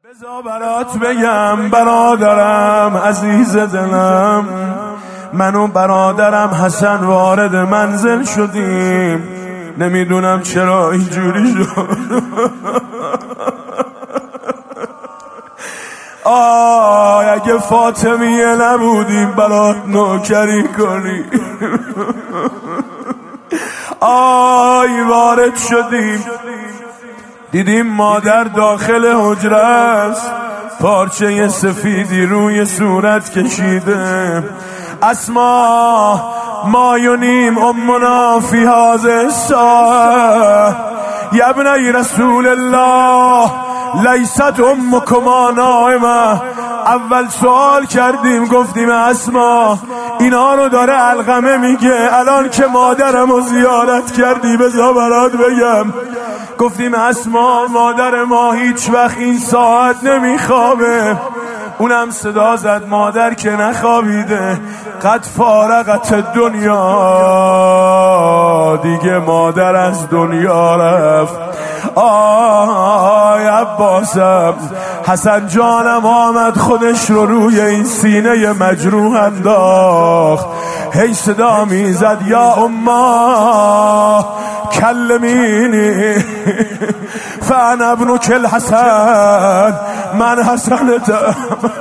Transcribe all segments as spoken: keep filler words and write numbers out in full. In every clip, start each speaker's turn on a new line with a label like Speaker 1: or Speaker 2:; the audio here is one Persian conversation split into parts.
Speaker 1: بذار برات بگم برادرم عزیز دلم، من و برادرم حسن وارد منزل شدیم، نمیدونم چرا اینجوری شد. آی اگه فاطمیه نبودیم برات نوکری کنی. آی وارد شدیم دیدیم مادر داخل حجره است، پارچه سفیدی روی صورت کشیده. اسما مایونیم امنا فی هذه الساعه یا ابنی رسول الله لیست امکما نائمه. اول سوال کردیم گفتیم اسما اینا رو داره علقمه میگه، الان که مادرم رو زیارت کردی بذار برات بگم. گفتیم اسما مادر ما هیچ وقت این ساعت نمیخوابه. اونم صدا زد مادر که نخوابیده، قد فارغت دنیا، دیگه مادر از دنیا رفت. آی عباسم حسن جانم آمد خودش رو روی این سینه مجروح انداخت، هی صدا میزد یا اما کلمینی فانا ابنک الحسن، من حسنتم.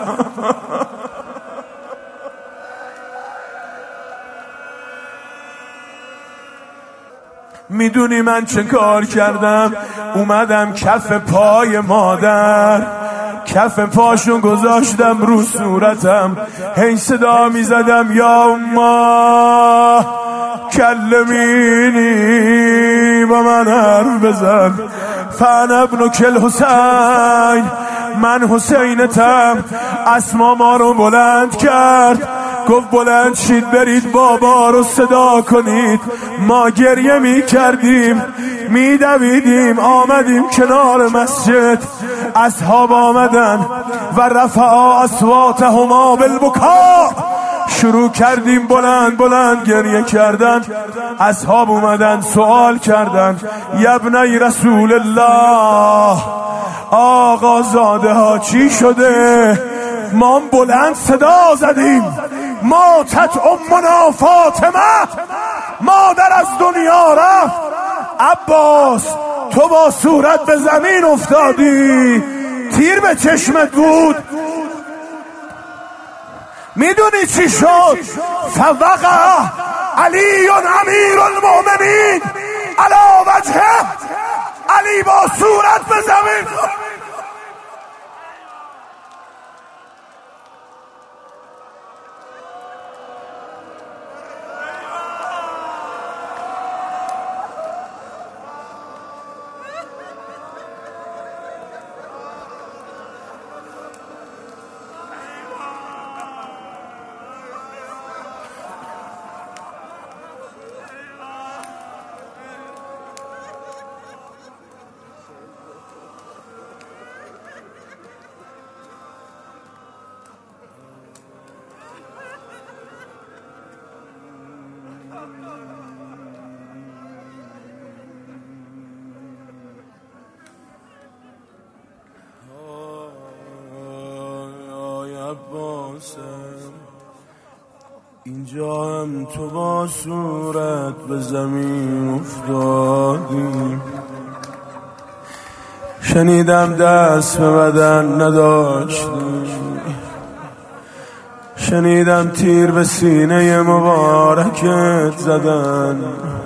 Speaker 1: میدونی من چه کار کردم؟ اومدم کف پای مادر، کف پاشو گذاشتم رو صورتم، هی صدا میزدم یا اما کلمینی، با من حرف بزن. فانا ابنک الحسین، من حسینتم. اسما ما رو بلند کرد، گفت بلند شید برید بابا رو صدا کنید. ما گریه می کردیم می دویدیم، آمدیم کنار مسجد، اصحاب آمدن و رفعا اصواتهما بالبکا، شروع کردیم بلند بلند گریه کردن. اصحاب اومدن سوال کردن یا ابنی رسول الله، آقا زاده ها چی شده؟ ما بلند صدا زدیم ماتت امنا فاطمه، مادر از دنیا رفت. عباس تو با صورت به زمین افتادی، تیر به چشمت بود. میدونی چی شد؟ فوقع علی امیر المؤمنین علی وجهه، علی با صورت به زمین. اینجا هم تو با صورت به زمین افتادی، شنیدم دست به بدن نداشتی، شنیدم تیر به سینه مبارکت زدن،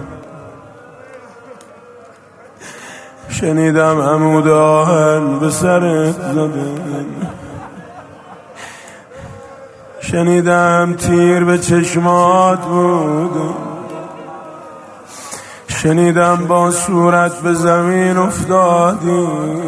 Speaker 1: شنیدم عمود آهن به سرت زدن، شنیدم تیر به چشمات بود، شنیدم با صورت به زمین افتادی،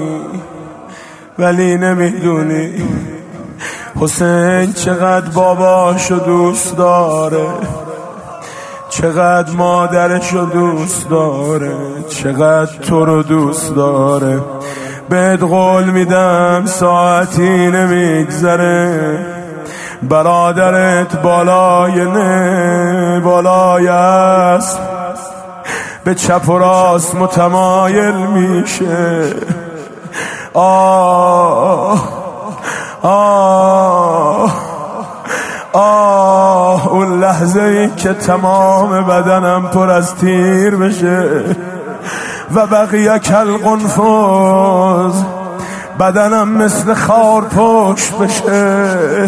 Speaker 1: ولی نمیدونی حسین چقدر باباشو دوست داره، چقدر مادرشو دوست داره، چقدر تو رو دوست داره. بهت قول میدم ساعتی نمیگذره برادرت بالای نه بالای است به چپ و راست متمایل میشه. آه لحظه ای که تمام بدنم پر از تیر بشه و بقیه کل قنفذ، بدنم مثل خار پشت بشه.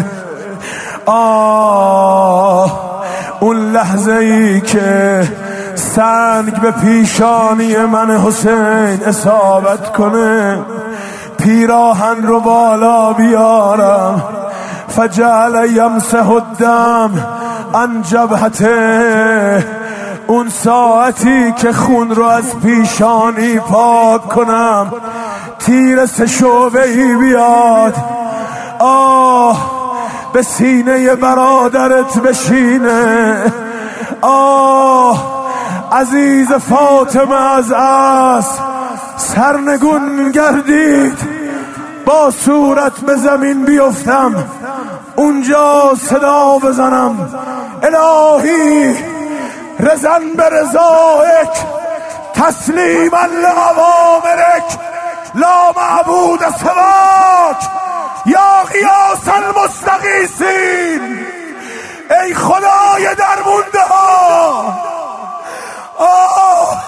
Speaker 1: آه اون لحظه ای که سنگ به پیشانی من حسین اصابت کنه، پیراهن رو بالا بیارم، فجعل یمسح الدم عن جبهته، اون ساعتی که خون رو از پیشانی پاک کنم، تیر سه شعبه ای بیاد، آه به سینه برادرت بشینه. آه عزیز فاطمه از اسب سرنگون گردید، با صورت به زمین بیفتم، اونجا صدا بزنم الهی رزن به رضایک تسلیما لأوامرک لا معبود سواک یا غیاث المستغیثین. ای خدای درمونده ها، آه